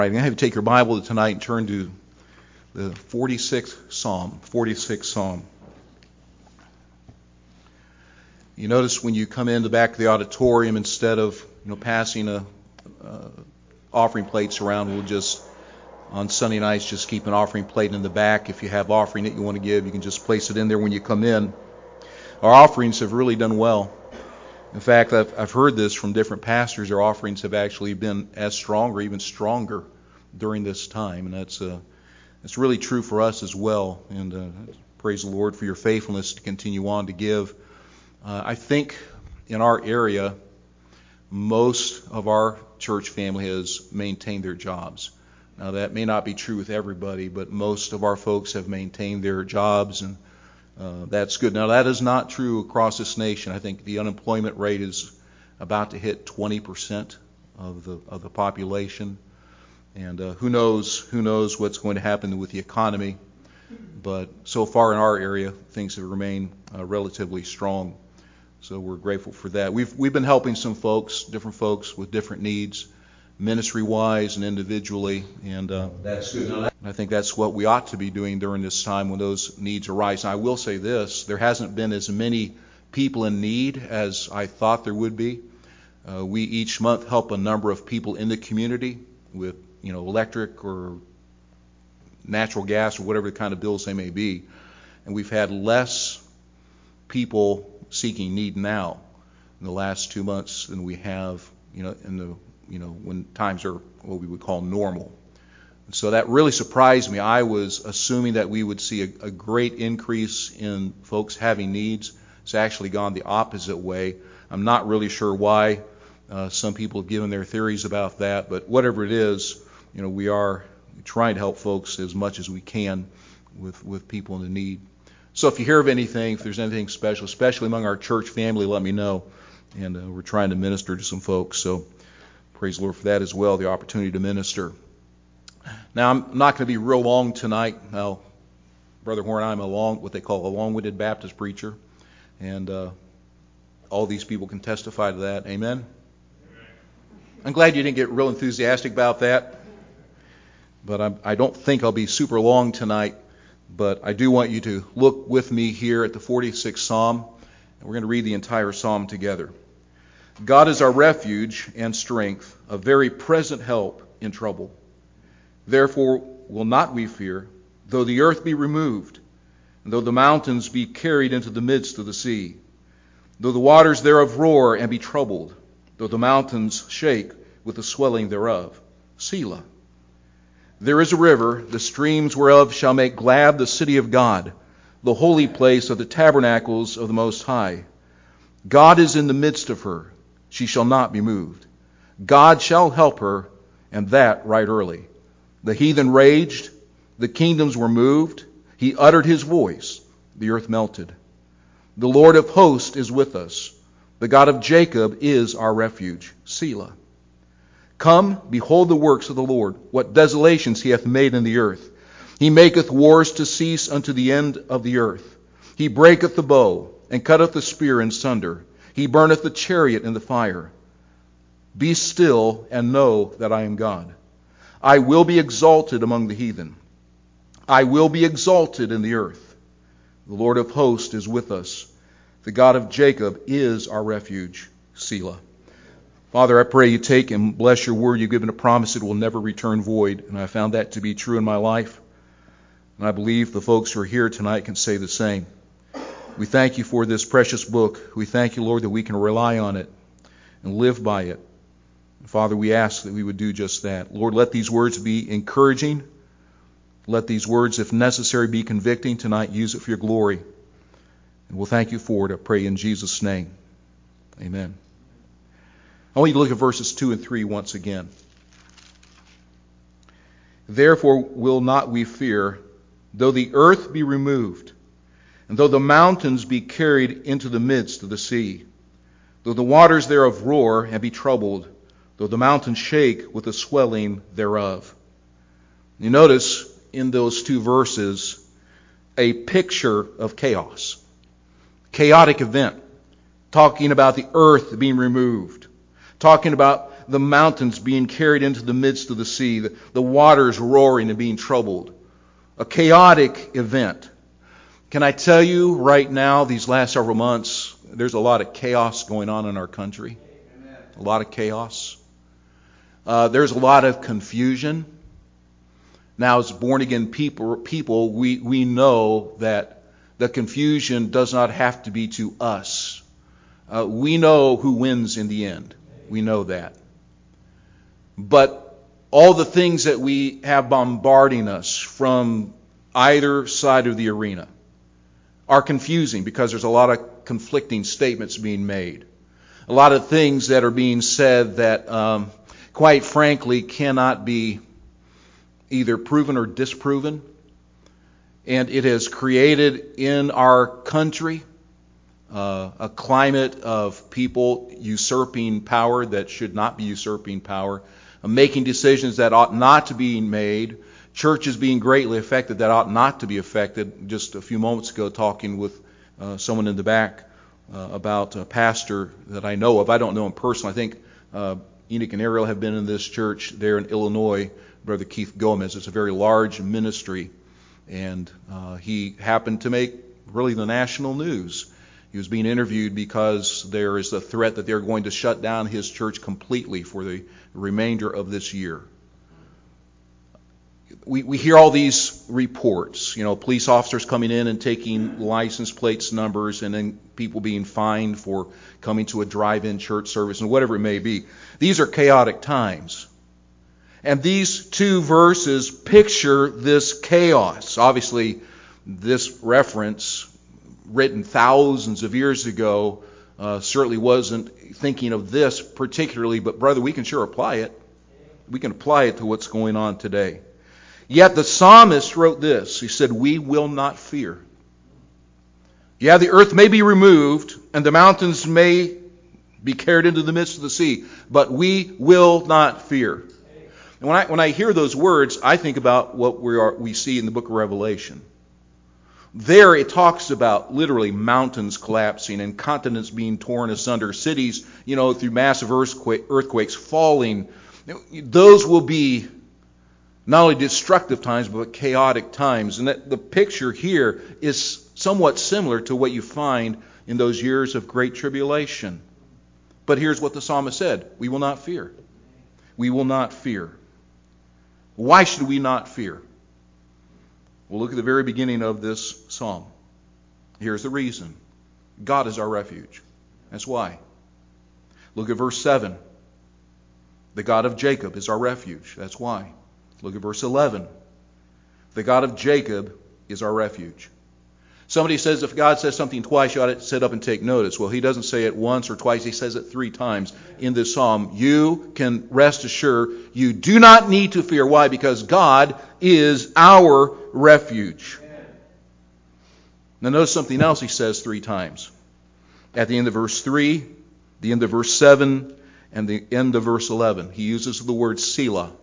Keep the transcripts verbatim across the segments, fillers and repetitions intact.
All right, I'm going to have you take your Bible tonight and turn to the forty-sixth Psalm. forty-sixth Psalm. You notice when you come in the back of the auditorium, instead of you know passing a uh, offering plates around, we'll just on Sunday nights just keep an offering plate in the back. If you have offering that you want to give, you can just place it in there when you come in. Our offerings have really done well. In fact, I've, I've heard this from different pastors. Our offerings have actually been as strong or even stronger during this time, and that's uh, that's really true for us as well. And uh, praise the Lord for your faithfulness to continue on to give. Uh, I think in our area, most of our church family has maintained their jobs. Now, that may not be true with everybody, but most of our folks have maintained their jobs, and uh, that's good. Now, that is not true across this nation. I think the unemployment rate is about to hit twenty percent of the of the population, and uh, who knows who knows what's going to happen with the economy. But so far in our area, things have remained uh, relatively strong. So we're grateful for that. We've we've been helping some folks, different folks with different needs, ministry-wise and individually, and uh, that's good. I think that's what we ought to be doing during this time when those needs arise. And I will say this: there hasn't been as many people in need as I thought there would be. Uh, we each month help a number of people in the community with, you know, electric or natural gas or whatever the kind of bills they may be, and we've had less people seeking need now in the last two months than we have, you know, in the you know, when times are what we would call normal. And so that really surprised me. I was assuming that we would see a, a great increase in folks having needs. It's actually gone the opposite way. I'm not really sure why. Uh, some people have given their theories about that, but whatever it is, you know, we are trying to help folks as much as we can with, with people in the need. So if you hear of anything, if there's anything special, especially among our church family, let me know. And uh, we're trying to minister to some folks. So praise the Lord for that as well, the opportunity to minister. Now, I'm not going to be real long tonight. Now, Brother Horn, I'm a long, what they call a long-winded Baptist preacher, and uh, all these people can testify to that. Amen? I'm glad you didn't get real enthusiastic about that, but I'm, I don't think I'll be super long tonight, but I do want you to look with me here at the forty-sixth Psalm, and we're going to read the entire Psalm together. God is our refuge and strength, a very present help in trouble. Therefore will not we fear, though the earth be removed, and though the mountains be carried into the midst of the sea, though the waters thereof roar and be troubled, though the mountains shake with the swelling thereof. Selah. There is a river, the streams whereof shall make glad the city of God, the holy place of the tabernacles of the Most High. God is in the midst of her. She shall not be moved. God shall help her, and that right early. The heathen raged, the kingdoms were moved. He uttered his voice, the earth melted. The Lord of hosts is with us. The God of Jacob is our refuge. Selah. Come, behold the works of the Lord, what desolations he hath made in the earth. He maketh wars to cease unto the end of the earth. He breaketh the bow, and cutteth the spear in sunder. He burneth the chariot in the fire. Be still and know that I am God. I will be exalted among the heathen. I will be exalted in the earth. The Lord of hosts is with us. The God of Jacob is our refuge. Selah. Father, I pray you take and bless your word. You've given a promise it will never return void, and I found that to be true in my life. And I believe the folks who are here tonight can say the same. We thank you for this precious book. We thank you, Lord, that we can rely on it and live by it. Father, we ask that we would do just that. Lord, let these words be encouraging. Let these words, if necessary, be convicting tonight. Use it for your glory. And we'll thank you for it, I pray in Jesus' name. Amen. I want you to look at verses two and three once again. Therefore will not we fear, though the earth be removed, and though the mountains be carried into the midst of the sea, though the waters thereof roar and be troubled, though the mountains shake with the swelling thereof. You notice in those two verses a picture of chaos. Chaotic event. Talking about the earth being removed. Talking about the mountains being carried into the midst of the sea, the, the waters roaring and being troubled. A chaotic event. Can I tell you right now, these last several months, there's a lot of chaos going on in our country. Amen. A lot of chaos. Uh, there's a lot of confusion. Now, as born-again people, people we, we know that the confusion does not have to be to us. Uh, we know who wins in the end. We know that. But all the things that we have bombarding us from either side of the arena are confusing because there's a lot of conflicting statements being made. A lot of things that are being said that, um, quite frankly, cannot be either proven or disproven. And it has created in our country uh, a climate of people usurping power that should not be usurping power, uh, making decisions that ought not to be made, churches being greatly affected that ought not to be affected. Just a few moments ago, talking with uh, someone in the back uh, about a pastor that I know of. I don't know him personally. I think uh, Enoch and Ariel have been in this church there in Illinois, Brother Keith Gomez. It's a very large ministry, and uh, he happened to make really the national news. He was being interviewed because there is a threat that they're going to shut down his church completely for the remainder of this year. We, we hear all these reports, you know, police officers coming in and taking license plates numbers, and then people being fined for coming to a drive-in church service and whatever it may be. These are chaotic times. And these two verses picture this chaos. Obviously, this reference, written thousands of years ago, uh, certainly wasn't thinking of this particularly, but brother, we can sure apply it. We can apply it to what's going on today. Yet the psalmist wrote this. He said, we will not fear. Yeah, the earth may be removed and the mountains may be carried into the midst of the sea, but we will not fear. And when I when I hear those words, I think about what we are we see in the book of Revelation. There it talks about literally mountains collapsing and continents being torn asunder, cities, you know, through massive earthquake, earthquakes falling. Those will be not only destructive times, but chaotic times. And that the picture here is somewhat similar to what you find in those years of great tribulation. But here's what the psalmist said. We will not fear. We will not fear. Why should we not fear? Well, look at the very beginning of this psalm. Here's the reason. God is our refuge. That's why. Look at verse seven. The God of Jacob is our refuge. That's why. Look at verse eleven. The God of Jacob is our refuge. Somebody says if God says something twice, you ought to sit up and take notice. Well, he doesn't say it once or twice. He says it three times in this psalm. You can rest assured you do not need to fear. Why? Because God is our refuge. Now notice something else he says three times. At the end of verse three, the end of verse seven, and the end of verse eleven. He uses the word Selah.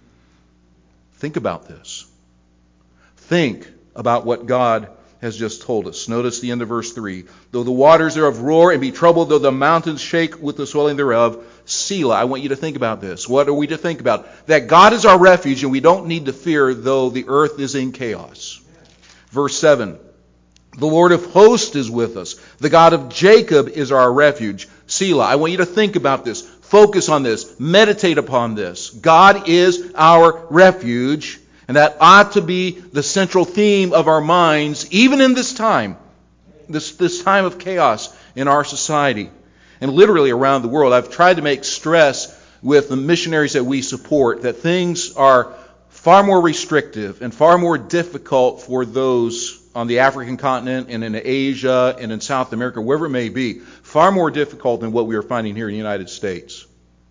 Think about this. Think about what God has just told us. Notice the end of verse three. Though the waters thereof roar and be troubled, though the mountains shake with the swelling thereof, Selah. I want you to think about this. What are we to think about? That God is our refuge and we don't need to fear though the earth is in chaos. Verse seven. The Lord of hosts is with us. The God of Jacob is our refuge. Selah. I want you to think about this. Focus on this. Meditate upon this. God is our refuge. And that ought to be the central theme of our minds, even in this time, this, this time of chaos in our society. And literally around the world, I've tried to make stress with the missionaries that we support that things are far more restrictive and far more difficult for those on the African continent and in Asia and in South America, wherever it may be, far more difficult than what we are finding here in the United States.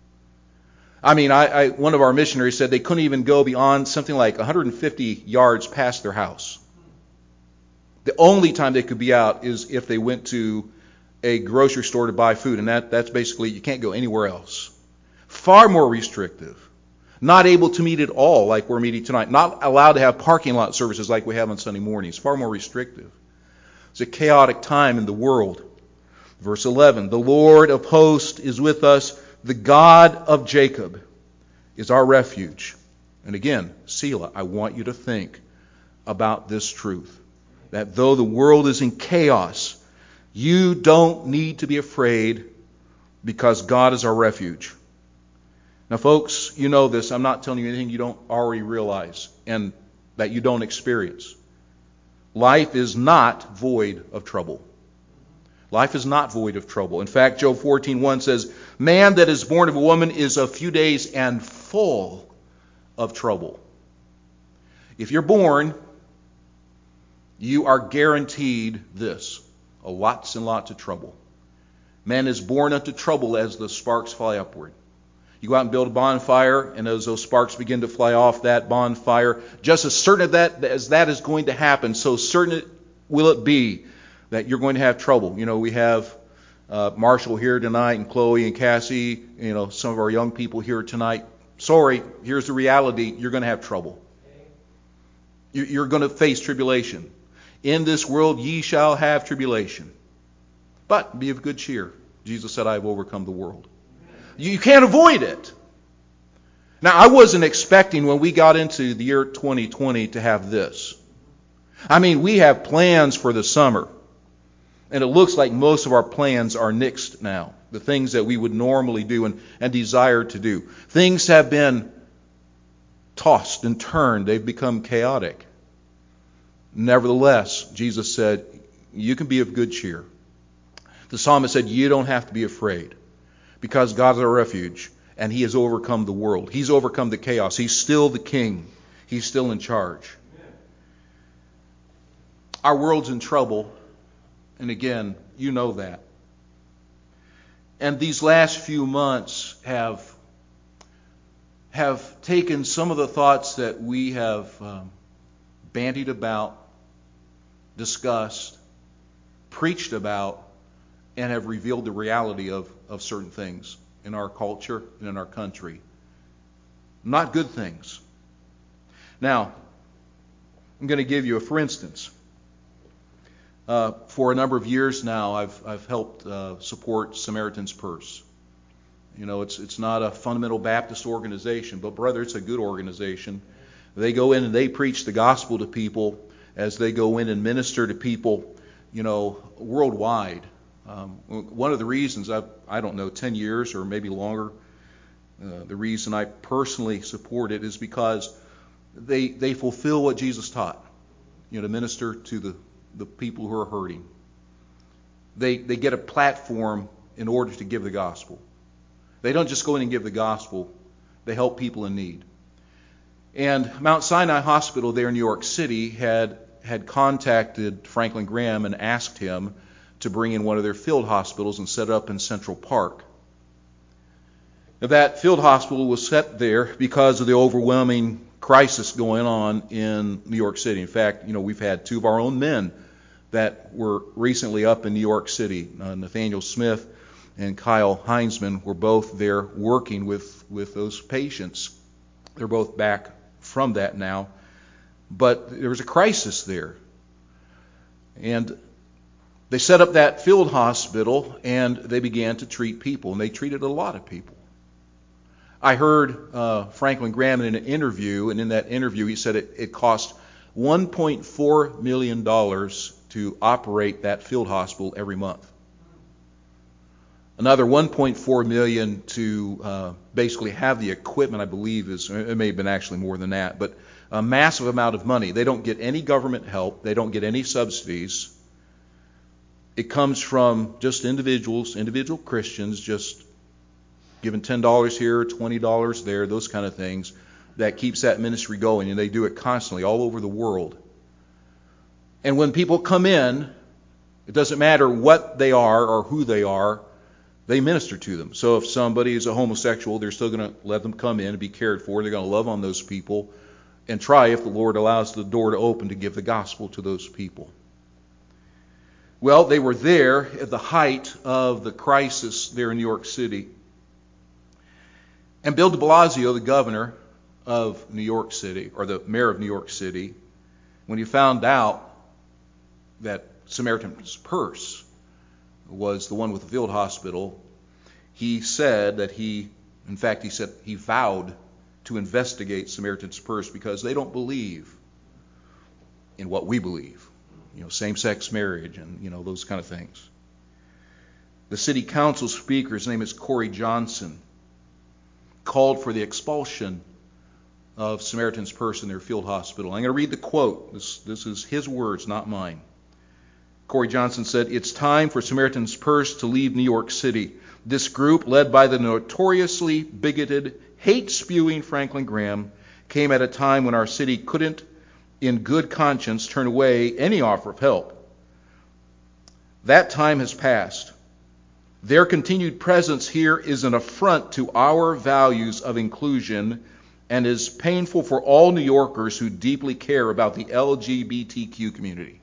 I mean, I, I, one of our missionaries said they couldn't even go beyond something like one hundred fifty yards past their house. The only time they could be out is if they went to a grocery store to buy food, and that, that's basically, you can't go anywhere else. Far more restrictive. Not able to meet at all like we're meeting tonight. Not allowed to have parking lot services like we have on Sunday mornings. Far more restrictive. It's a chaotic time in the world. Verse eleven, the Lord of hosts is with us. the God of Jacob is our refuge. And again, Selah, I want you to think about this truth. That though the world is in chaos, you don't need to be afraid because God is our refuge. Now, folks, you know this. I'm not telling you anything you don't already realize and that you don't experience. Life is not void of trouble. Life is not void of trouble. In fact, Job fourteen one says, man that is born of a woman is of few days and full of trouble. If you're born, you are guaranteed this, a lots and lots of trouble. Man is born unto trouble as the sparks fly upward. You go out and build a bonfire, and as those sparks begin to fly off that bonfire, just as certain of that as that is going to happen, so certain will it be that you're going to have trouble. You know, we have uh, Marshall here tonight, and Chloe and Cassie, you know, some of our young people here tonight. Sorry, here's the reality. You're going to have trouble. You're going to face tribulation. In this world ye shall have tribulation. But be of good cheer. Jesus said, I have overcome the world. You can't avoid it. Now, I wasn't expecting when we got into the year twenty twenty to have this. I mean, we have plans for the summer. And it looks like most of our plans are nixed now. The things that we would normally do and, and desire to do. Things have been tossed and turned. They've become chaotic. Nevertheless, Jesus said, you can be of good cheer. The psalmist said, you don't have to be afraid because God is our refuge and he has overcome the world. He's overcome the chaos. He's still the king. He's still in charge. Our world's in trouble. And again, you know that. And these last few months have, have taken some of the thoughts that we have um, bandied about, discussed, preached about, and have revealed the reality of, of certain things in our culture and in our country. Not good things. Now, I'm going to give you a for instance. Uh, for a number of years now, I've I've helped uh, support Samaritan's Purse. You know, it's it's not a fundamental Baptist organization, but brother, it's a good organization. They go in and they preach the gospel to people as they go in and minister to people, you know, worldwide. Um, one of the reasons, I I don't know, ten years or maybe longer, uh, the reason I personally support it is because they they fulfill what Jesus taught, you know, to minister to the, the people who are hurting. They they get a platform in order to give the gospel. They don't just go in and give the gospel, they help people in need. And Mount Sinai Hospital there in New York City had had contacted Franklin Graham and asked him to bring in one of their field hospitals and set it up in Central Park. Now, that field hospital was set there because of the overwhelming crisis going on in New York City. In fact, you know, we've had two of our own men that were recently up in New York City. Uh, Nathaniel Smith and Kyle Heinzman were both there working with, with those patients. They're both back from that now. But there was a crisis there. And they set up that field hospital and they began to treat people. And they treated a lot of people. I heard uh, Franklin Graham in an interview, and in that interview he said it, it cost one point four million dollars to operate that field hospital every month. Another one point four million dollars to uh, basically have the equipment, I believe, is it may have been actually more than that, but a massive amount of money. They don't get any government help. They don't get any subsidies. It comes from just individuals, individual Christians, just giving ten dollars here, twenty dollars there, those kind of things, that keeps that ministry going. And they do it constantly all over the world. And when people come in, it doesn't matter what they are or who they are, they minister to them. So if somebody is a homosexual, they're still going to let them come in and be cared for. They're going to love on those people and try, if the Lord allows the door to open, to give the gospel to those people. Well, they were there at the height of the crisis there in New York City. And Bill de Blasio, the governor of New York City, or the mayor of New York City, when he found out that Samaritan's Purse was the one with the field hospital, he said that he, in fact, he said he vowed to investigate Samaritan's Purse because they don't believe in what we believe. You know, same-sex marriage and, you know, those kind of things. The city council speaker, his name is Corey Johnson, called for the expulsion of Samaritan's Purse in their field hospital. I'm going to read the quote. This, this is his words, not mine. Corey Johnson said, "It's time for Samaritan's Purse to leave New York City. This group, led by the notoriously bigoted, hate-spewing Franklin Graham, came at a time when our city couldn't, in good conscience, turn away any offer of help. That time has passed. Their continued presence here is an affront to our values of inclusion and is painful for all New Yorkers who deeply care about the L G B T Q community."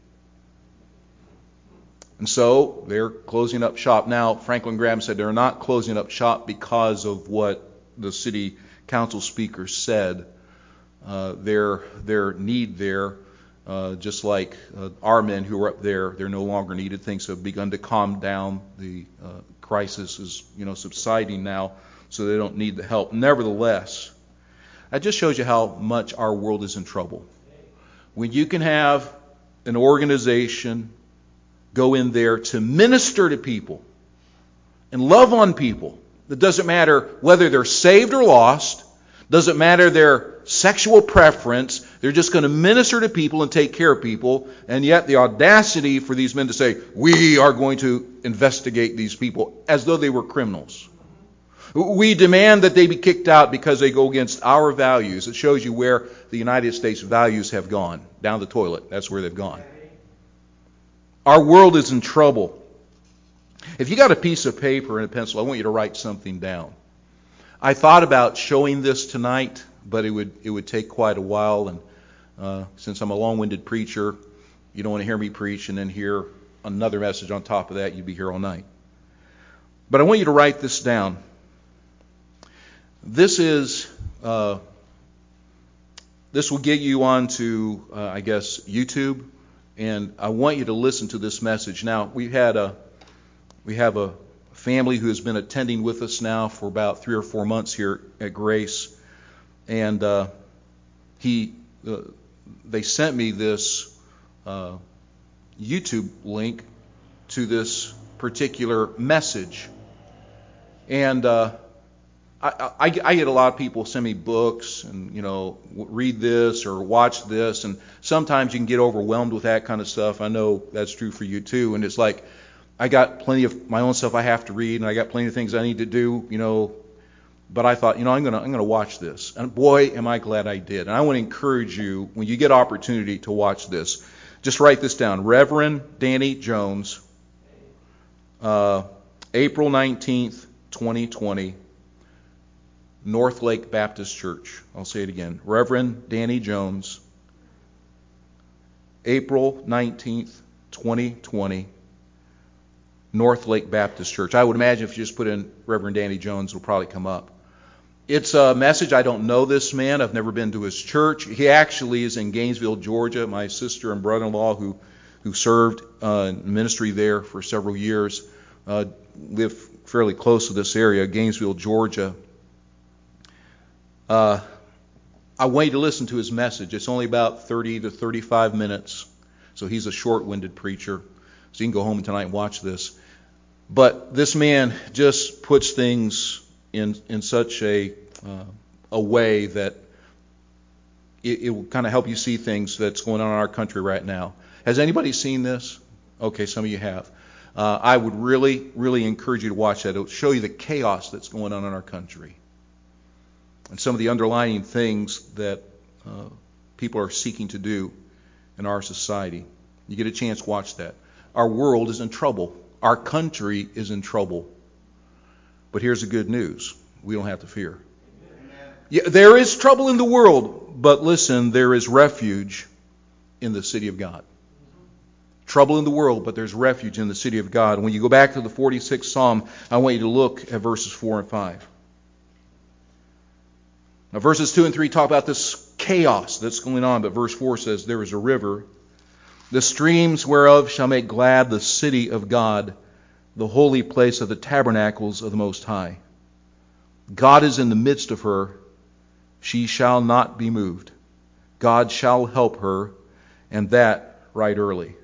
And so they're closing up shop. Now, Franklin Graham said they're not closing up shop because of what the city council speaker said. Uh, their their need there, uh, just like uh, our men who are up there, they're no longer needed. Things have begun to calm down. The uh, crisis is, you know, subsiding now, so they don't need the help. Nevertheless, that just shows you how much our world is in trouble. When you can have an organization go in there to minister to people and love on people, it doesn't matter whether they're saved or lost, doesn't matter their sexual preference, they're just going to minister to people and take care of people, and yet the audacity for these men to say, "We are going to investigate these people," as though they were criminals. We demand that they be kicked out because they go against our values. It shows you where the United States values have gone. Down the toilet. That's where they've gone. Our world is in trouble. If you got a piece of paper and a pencil, I want you to write something down. I thought about showing this tonight, but it would it would take quite a while, and uh, since I'm a long-winded preacher, you don't want to hear me preach and then hear another message on top of that. You'd be here all night. But I want you to write this down. This is uh, this will get you onto, uh, I guess, YouTube, and I want you to listen to this message. Now, we had a we have a family who has been attending with us now for about three or four months here at Grace, and uh, he uh, they sent me this uh, YouTube link to this particular message, and uh, I, I, I get a lot of people send me books and, you know, read this or watch this, and sometimes you can get overwhelmed with that kind of stuff. I know that's true for you too, and it's like, I got plenty of my own stuff I have to read, and I got plenty of things I need to do, you know. But I thought, you know, I'm gonna I'm gonna watch this, and boy, am I glad I did. And I want to encourage you, when you get opportunity to watch this, just write this down: Reverend Danny Jones, uh, April nineteenth, twenty twenty, North Lake Baptist Church. I'll say it again: Reverend Danny Jones, April nineteenth, twenty twenty. North Lake Baptist Church. I would imagine if you just put in Reverend Danny Jones, it'll probably come up. It's a message. I don't know this man. I've never been to his church. He actually is in Gainesville, Georgia. My sister and brother-in-law, who who served uh, in ministry there for several years, uh, live fairly close to this area, Gainesville, Georgia. Uh, I want you to listen to his message. It's only about thirty to thirty-five minutes, so he's a short-winded preacher. So you can go home tonight and watch this. But this man just puts things in in such a uh, a way that it, it will kind of help you see things that's going on in our country right now. Has anybody seen this? Okay, some of you have. Uh, I would really, really encourage you to watch that. It will show you the chaos that's going on in our country and some of the underlying things that uh, people are seeking to do in our society. You get a chance, watch that. Our world is in trouble. Our country is in trouble. But here's the good news. We don't have to fear. Yeah, there is trouble in the world, but listen, there is refuge in the city of God. Trouble in the world, but there's refuge in the city of God. When you go back to the forty-sixth Psalm, I want you to look at verses four and five. Now, verses two and three talk about this chaos that's going on, but verse four says, "There is a river, the streams whereof shall make glad the city of God, the holy place of the tabernacles of the Most High. God is in the midst of her. She shall not be moved. God shall help her, and that right early.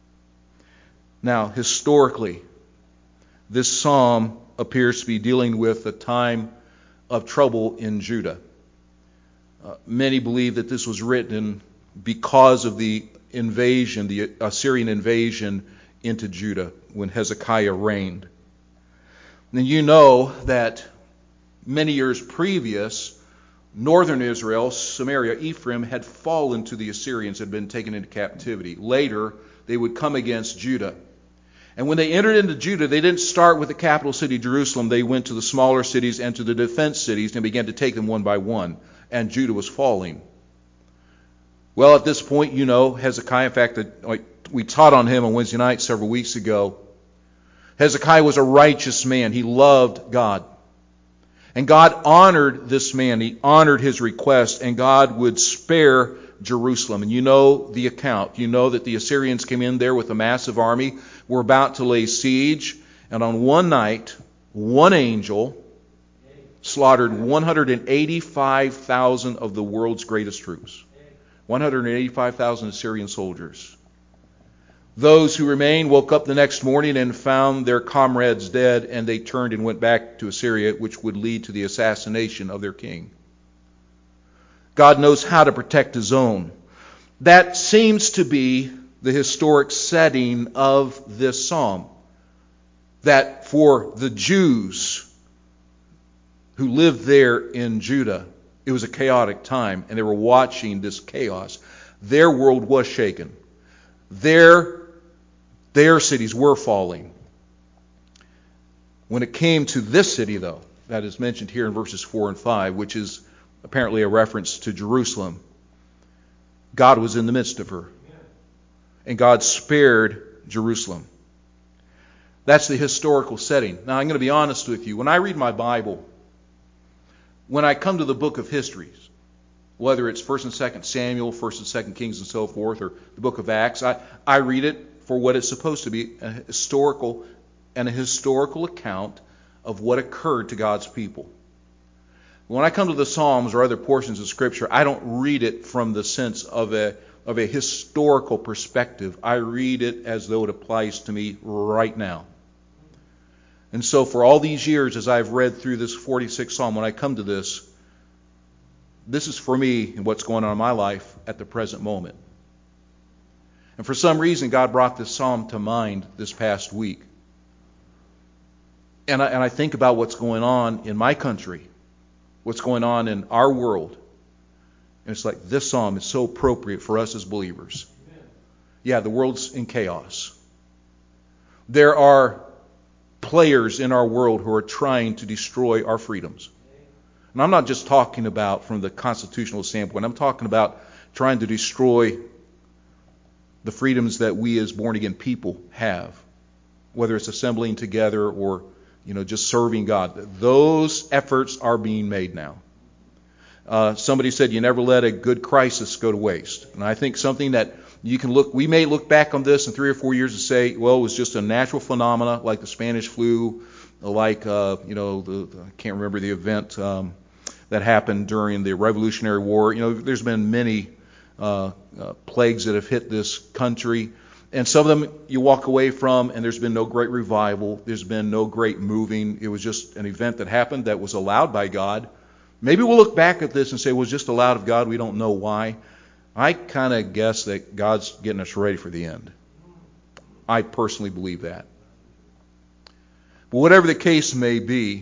Now, historically, this psalm appears to be dealing with a time of trouble in Judah. Uh, many believe that this was written because of the invasion, the Assyrian invasion into Judah when Hezekiah reigned. And you know that many years previous, northern Israel, Samaria, Ephraim, had fallen to the Assyrians, had been taken into captivity. Later, they would come against Judah. And when they entered into Judah, they didn't start with the capital city, Jerusalem. They went to the smaller cities and to the defense cities and began to take them one by one. And Judah was falling. Well, at this point, you know, Hezekiah, in fact, we taught on him on Wednesday night several weeks ago. Hezekiah was a righteous man. He loved God. And God honored this man. He honored his request, and God would spare Jerusalem. And you know the account. You know that the Assyrians came in there with a massive army, were about to lay siege, and on one night, one angel slaughtered one hundred eighty-five thousand of the world's greatest troops. one hundred eighty-five thousand Assyrian soldiers. Those who remained woke up the next morning and found their comrades dead, and they turned and went back to Assyria, which would lead to the assassination of their king. God knows how to protect his own. That seems to be the historic setting of this psalm. That for the Jews who lived there in Judah, it was a chaotic time, and they were watching this chaos. Their world was shaken. Their, their cities were falling. When it came to this city, though, that is mentioned here in verses four and five, which is apparently a reference to Jerusalem, God was in the midst of her. And God spared Jerusalem. That's the historical setting. Now, I'm going to be honest with you. When I read my Bible, when I come to the book of histories, whether it's First and Second Samuel, First and Second Kings, and so forth, or the book of Acts, I, I read it for what it's supposed to be, a historical and a historical account of what occurred to God's people. When I come to the Psalms or other portions of Scripture, I don't read it from the sense of a of a historical perspective. I read it as though it applies to me right now. And so for all these years, as I've read through this forty-sixth Psalm, when I come to this, this is for me and what's going on in my life at the present moment. And for some reason, God brought this Psalm to mind this past week. And I, and I think about what's going on in my country, what's going on in our world. And it's like this Psalm is so appropriate for us as believers. Amen. Yeah, the world's in chaos. There are players in our world who are trying to destroy our freedoms. And I'm not just talking about from the constitutional standpoint. I'm talking about trying to destroy the freedoms that we as born-again people have, whether it's assembling together or, you know, just serving God. Those efforts are being made now. Uh, somebody said you never let a good crisis go to waste. And I think something that you can look, we may look back on this in three or four years and say, well, it was just a natural phenomena like the Spanish flu, like, uh, you know, the, the, I can't remember the event um, that happened during the Revolutionary War. You know, there's been many uh, uh, plagues that have hit this country. And some of them you walk away from, and there's been no great revival. There's been no great moving. It was just an event that happened that was allowed by God. Maybe we'll look back at this and say, well, it was just allowed of God. We don't know why. I kind of guess that God's getting us ready for the end. I personally believe that. But whatever the case may be,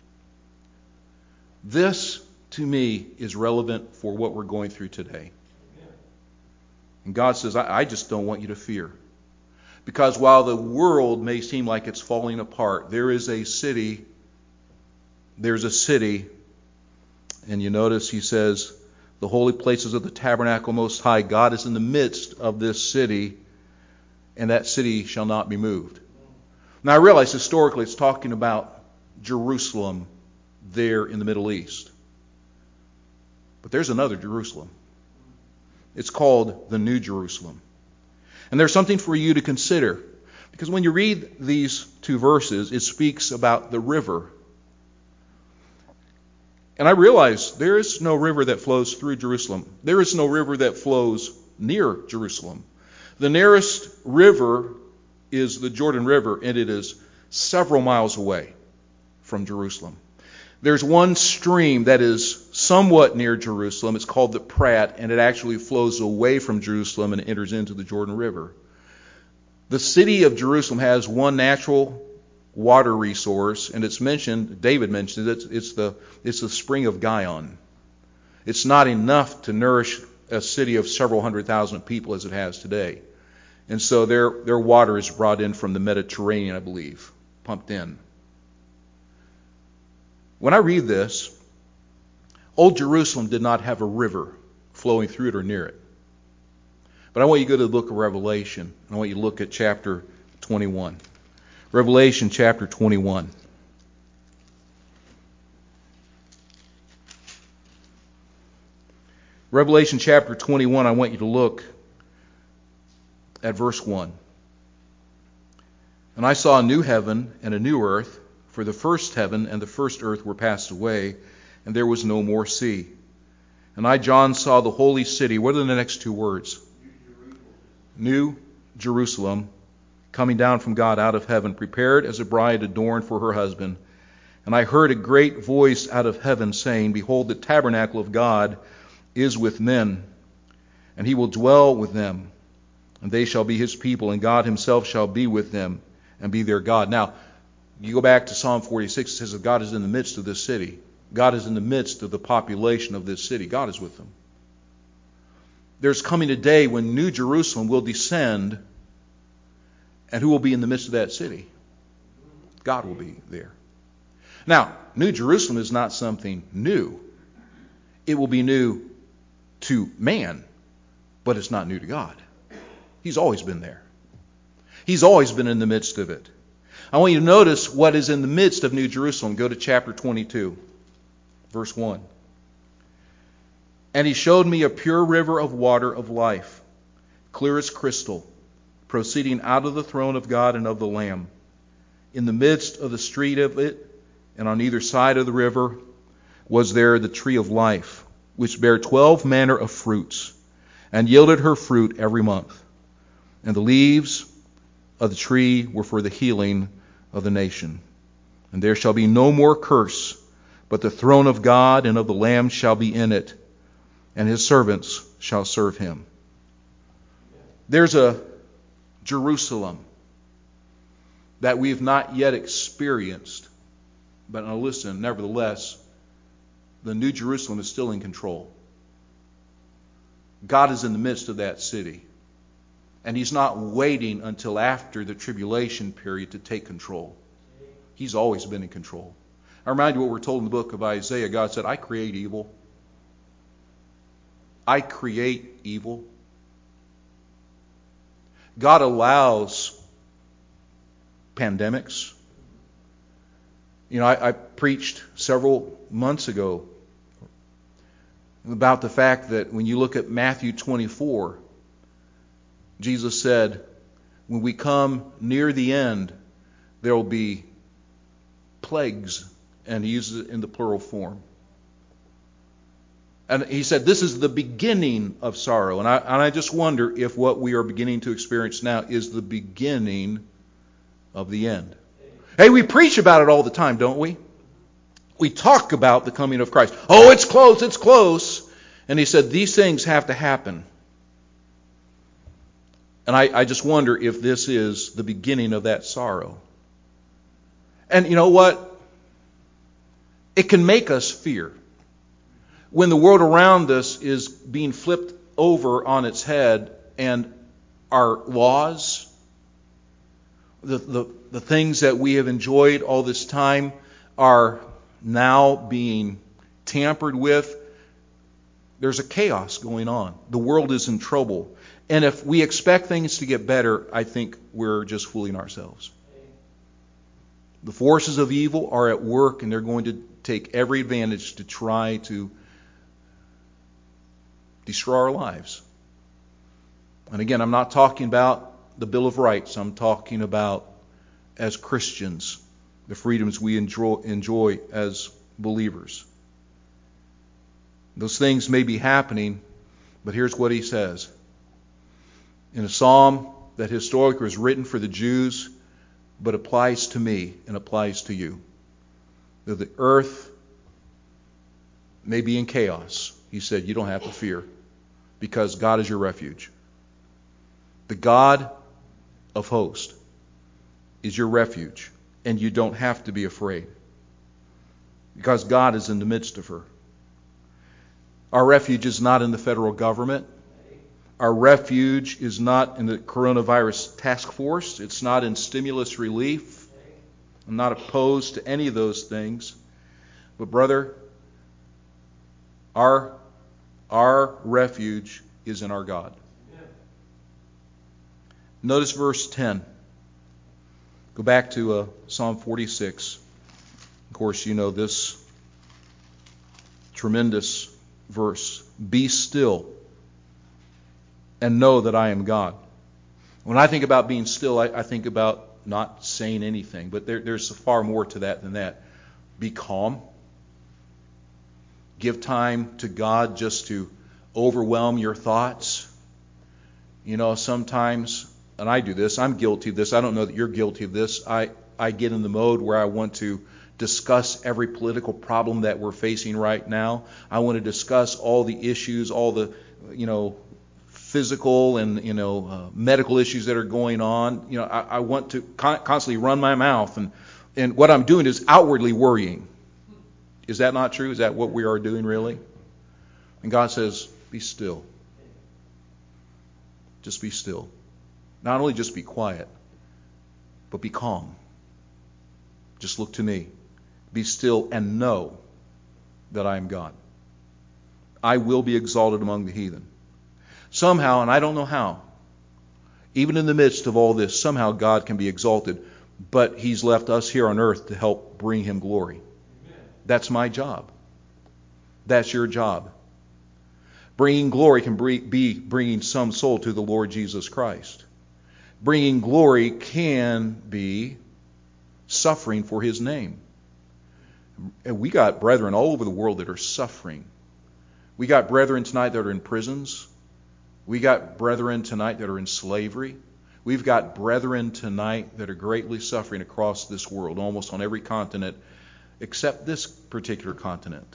this, to me, is relevant for what we're going through today. And God says, I, I just don't want you to fear. Because while the world may seem like it's falling apart, there is a city, there's a city, and you notice he says, the holy places of the tabernacle most high, God is in the midst of this city, and that city shall not be moved. Now I realize historically it's talking about Jerusalem there in the Middle East. But there's another Jerusalem. It's called the New Jerusalem. And there's something for you to consider. Because when you read these two verses, it speaks about the river. And I realize there is no river that flows through Jerusalem. There is no river that flows near Jerusalem. The nearest river is the Jordan River, and it is several miles away from Jerusalem. There's one stream that is somewhat near Jerusalem. It's called the Prat, and it actually flows away from Jerusalem and enters into the Jordan River. The city of Jerusalem has one natural water resource, and it's mentioned, David mentioned it, it's the, it's the spring of Gihon. It's not enough to nourish a city of several hundred thousand people as it has today. And so their, their water is brought in from the Mediterranean, I believe, pumped in. When I read this, Old Jerusalem did not have a river flowing through it or near it. But I want you to go to the book of Revelation. I want you to look at chapter twenty-one. Revelation chapter twenty-one. Revelation chapter twenty-one, I want you to look at verse one. And I saw a new heaven and a new earth, for the first heaven and the first earth were passed away, and there was no more sea. And I, John, saw the holy city. What are the next two words? New Jerusalem, coming down from God out of heaven, prepared as a bride adorned for her husband. And I heard a great voice out of heaven saying, Behold, the tabernacle of God is with men, and he will dwell with them, and they shall be his people, and God himself shall be with them and be their God. Now, you go back to Psalm forty-six, it says that God is in the midst of this city. God is in the midst of the population of this city. God is with them. There's coming a day when New Jerusalem will descend, and who will be in the midst of that city? God will be there. Now, New Jerusalem is not something new. It will be new to man, but it's not new to God. He's always been there. He's always been in the midst of it. I want you to notice what is in the midst of New Jerusalem. Go to chapter twenty-two, verse one. And he showed me a pure river of water of life, clear as crystal, proceeding out of the throne of God and of the Lamb. In the midst of the street of it, and on either side of the river, was there the tree of life, which bare twelve manner of fruits, and yielded her fruit every month. And the leaves of the tree were for the healing of the nation. And there shall be no more curse, but the throne of God and of the Lamb shall be in it, and his servants shall serve him. There's a Jerusalem that we have not yet experienced, but now listen, nevertheless, the New Jerusalem is still in control. God is in the midst of that city. And he's not waiting until after the tribulation period to take control. He's always been in control. I remind you what we're told in the book of Isaiah. God said, I create evil. I create evil. God allows pandemics. You know, I, I preached several months ago about the fact that when you look at Matthew twenty-four, Jesus said, when we come near the end, there will be plagues, and he uses it in the plural form. And he said, this is the beginning of sorrow. And I, and I just wonder if what we are beginning to experience now is the beginning of the end. Hey, we preach about it all the time, don't we? We talk about the coming of Christ. Oh, it's close, it's close. And he said, these things have to happen. And I, I just wonder if this is the beginning of that sorrow. And you know what? It can make us fear. When the world around us is being flipped over on its head and our laws, the, the, the things that we have enjoyed all this time are now being tampered with, there's a chaos going on. The world is in trouble. And if we expect things to get better, I think we're just fooling ourselves. The forces of evil are at work, and they're going to take every advantage to try to destroy our lives. And again, I'm not talking about the Bill of Rights. I'm talking about as Christians, the freedoms we enjoy, enjoy as believers. Those things may be happening, but here's what he says. In a psalm that historically was written for the Jews, but applies to me and applies to you. That the earth may be in chaos. He said, you don't have to fear, because God is your refuge. The God of hosts is your refuge, and you don't have to be afraid, because God is in the midst of her. Our refuge is not in the federal government. Our refuge is not in the coronavirus task force. It's not in stimulus relief. I'm not opposed to any of those things. But brother, our, our refuge is in our God. Notice verse ten. Go back to uh, Psalm forty-six. Of course, you know this tremendous verse. Be still and know that I am God. When I think about being still, I, I think about not saying anything. But there, there's far more to that than that. Be calm. Give time to God just to overwhelm your thoughts. You know, sometimes, and I do this, I'm guilty of this. I don't know that you're guilty of this. I, I get in the mode where I want to discuss every political problem that we're facing right now. I want to discuss all the issues, all the, you know, physical and, you know, uh, medical issues that are going on. You know, I, I want to con- constantly run my mouth, and, and what I'm doing is outwardly worrying. Is that not true? Is that what we are doing really? And God says, be still. Just be still. Not only just be quiet, but be calm. Just look to me. Be still and know that I am God. I will be exalted among the heathen. Somehow, and I don't know how, even in the midst of all this, somehow God can be exalted, but He's left us here on earth to help bring Him glory. Amen. That's my job. That's your job. Bringing glory can be bringing some soul to the Lord Jesus Christ. Bringing glory can be suffering for His name. And we got brethren all over the world that are suffering. We got brethren tonight that are in prisons. We got brethren tonight that are in slavery. We've got brethren tonight that are greatly suffering across this world, almost on every continent, except this particular continent.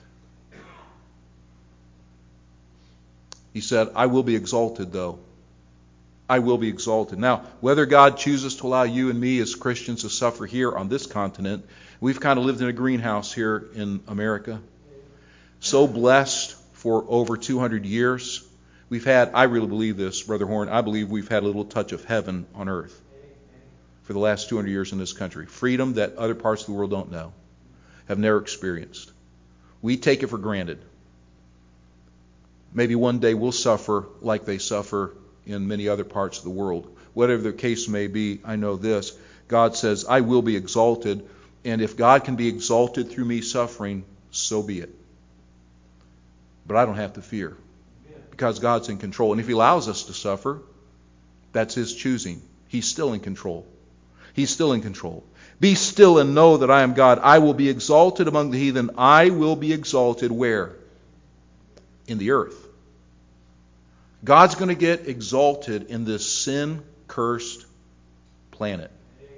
He said, I will be exalted, though. I will be exalted. Now, whether God chooses to allow you and me as Christians to suffer here on this continent, we've kind of lived in a greenhouse here in America. So blessed for over two hundred years. We've had, I really believe this, Brother Horn, I believe we've had a little touch of heaven on earth for the last two hundred years in this country. Freedom that other parts of the world don't know, have never experienced. We take it for granted. Maybe one day we'll suffer like they suffer in many other parts of the world. Whatever the case may be, I know this. God says, I will be exalted, and if God can be exalted through me suffering, so be it. But I don't have to fear, because God's in control. And if He allows us to suffer, that's His choosing. He's still in control. He's still in control. Be still and know that I am God. I will be exalted among the heathen. I will be exalted where? In the earth. God's going to get exalted in this sin-cursed planet.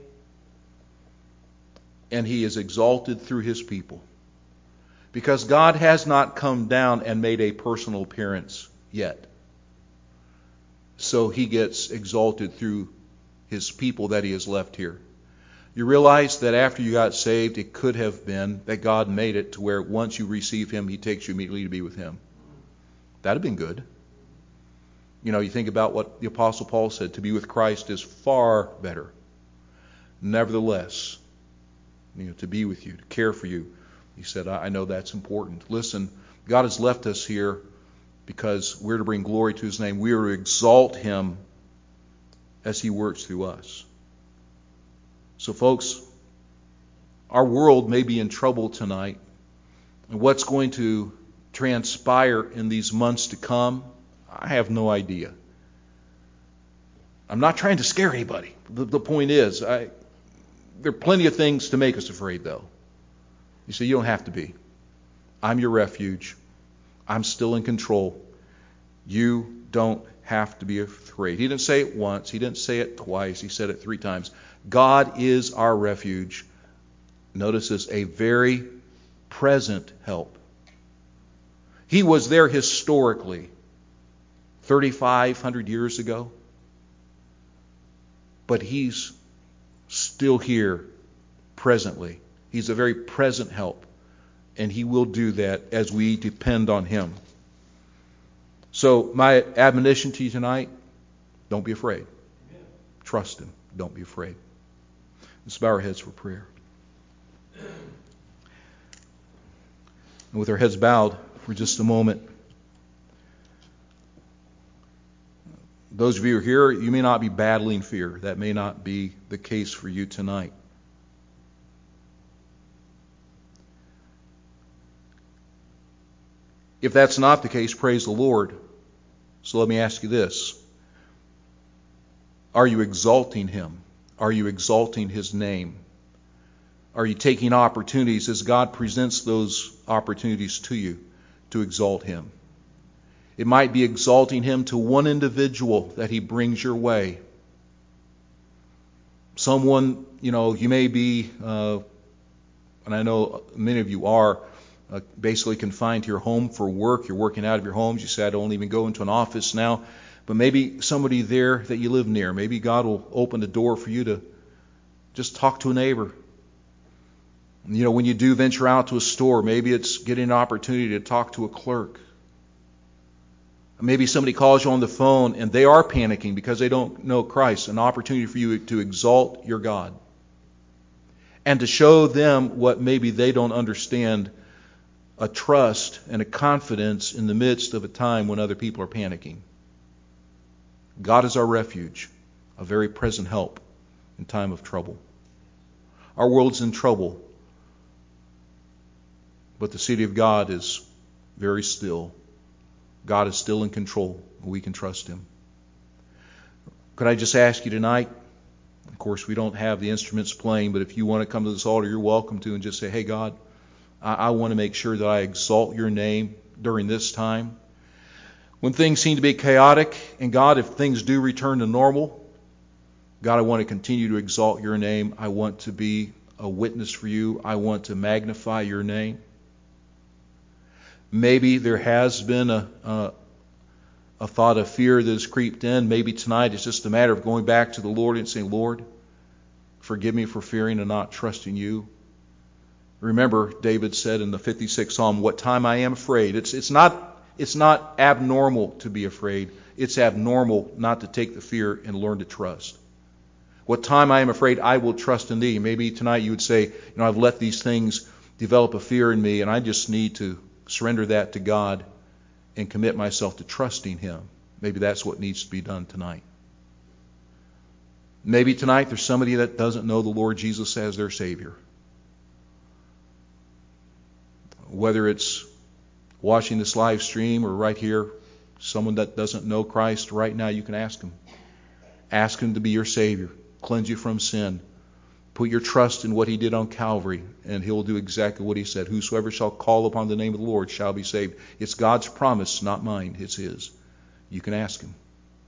And He is exalted through His people. Because God has not come down and made a personal appearance yet. So He gets exalted through His people that He has left here. You realize that after you got saved, it could have been that God made it to where once you receive Him, He takes you immediately to be with Him. That'd have been good. You know, you think about what the Apostle Paul said, to be with Christ is far better. Nevertheless, you know, to be with you, to care for you, he said, I know that's important. Listen, God has left us here because we're to bring glory to His name. We are to exalt Him as He works through us. So folks, our world may be in trouble tonight. And what's going to transpire in these months to come, I have no idea. I'm not trying to scare anybody. The, the point is, I, there are plenty of things to make us afraid, though. You say, you don't have to be. I'm your refuge. I'm still in control. You don't have to be afraid. He didn't say it once. He didn't say it twice. He said it three times. God is our refuge. Notice this, a very present help. He was there historically, thirty-five hundred years ago. But He's still here presently. He's a very present help. And He will do that as we depend on Him. So my admonition to you tonight, don't be afraid. Amen. Trust Him. Don't be afraid. Let's bow our heads for prayer. And with our heads bowed for just a moment, those of you who are here, you may not be battling fear. That may not be the case for you tonight. If that's not the case, praise the Lord. So let me ask you this. Are you exalting Him? Are you exalting His name? Are you taking opportunities as God presents those opportunities to you to exalt Him? It might be exalting Him to one individual that He brings your way. Someone, you know, you may be, uh, and I know many of you are, uh, basically confined to your home for work. You're working out of your homes. You say, I don't even go into an office now. But maybe somebody there that you live near. Maybe God will open the door for you to just talk to a neighbor. You know, when you do venture out to a store, maybe it's getting an opportunity to talk to a clerk. Maybe somebody calls you on the phone and they are panicking because they don't know Christ. An opportunity for you to exalt your God. And to show them what maybe they don't understand, a trust and a confidence in the midst of a time when other people are panicking. God is our refuge, a very present help in time of trouble. Our world's in trouble, but the city of God is very still. God is still in control. We can trust Him. Could I just ask you tonight, of course we don't have the instruments playing, but if you want to come to this altar, you're welcome to, and just say, hey God, I, I want to make sure that I exalt your name during this time. When things seem to be chaotic, and God, if things do return to normal, God, I want to continue to exalt your name. I want to be a witness for you. I want to magnify your name. Maybe there has been a, a, a thought of fear that has creeped in. Maybe tonight it's just a matter of going back to the Lord and saying, Lord, forgive me for fearing and not trusting you. Remember, David said in the fifty-sixth Psalm, what time I am afraid. It's, it's, not, it's not abnormal to be afraid. It's abnormal not to take the fear and learn to trust. What time I am afraid, I will trust in thee. Maybe tonight you would say, you know, I've let these things develop a fear in me, and I just need to surrender that to God and commit myself to trusting Him. Maybe that's what needs to be done tonight. Maybe tonight there's somebody that doesn't know the Lord Jesus as their Savior. Whether it's watching this live stream or right here, someone that doesn't know Christ, right now you can ask Him. Ask Him to be your Savior. Cleanse you from sin. Put your trust in what He did on Calvary, and He'll do exactly what He said. Whosoever shall call upon the name of the Lord shall be saved. It's God's promise, not mine. It's His. You can ask Him.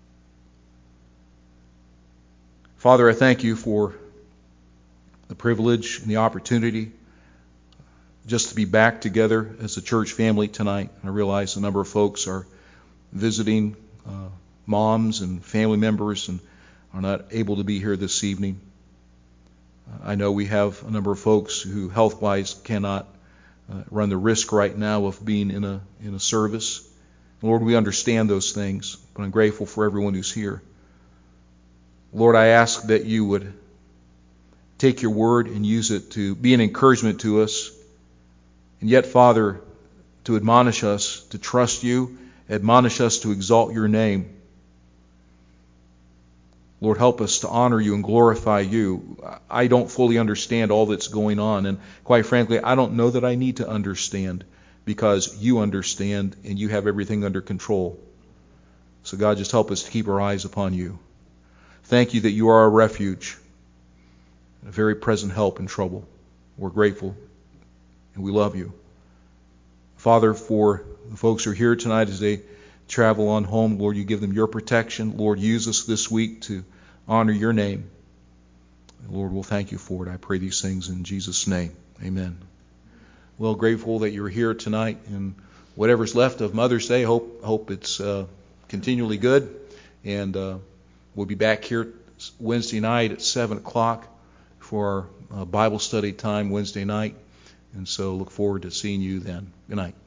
Father, I thank you for the privilege and the opportunity just to be back together as a church family tonight. I realize a number of folks are visiting uh, moms and family members and are not able to be here this evening. I know we have a number of folks who health-wise cannot uh, run the risk right now of being in a in a service. Lord, we understand those things, but I'm grateful for everyone who's here. Lord, I ask that you would take your word and use it to be an encouragement to us, and yet, Father, to admonish us to trust you, admonish us to exalt your name. Lord, help us to honor you and glorify you. I don't fully understand all that's going on, and quite frankly, I don't know that I need to understand, because you understand and you have everything under control. So God, just help us to keep our eyes upon you. thank you that you are our refuge, a very present help in trouble. We're grateful and we love you. Father, for the folks who are here tonight as they travel on home, Lord, you give them your protection. Lord, use us this week to honor your name. Lord, we'll thank you for it. I pray these things in Jesus' name. Amen. Well, grateful that you're here tonight, and whatever's left of Mother's Day, hope hope it's uh, continually good. And uh, we'll be back here Wednesday night at seven o'clock for our uh, Bible study time Wednesday night. And so look forward to seeing you then. Good night.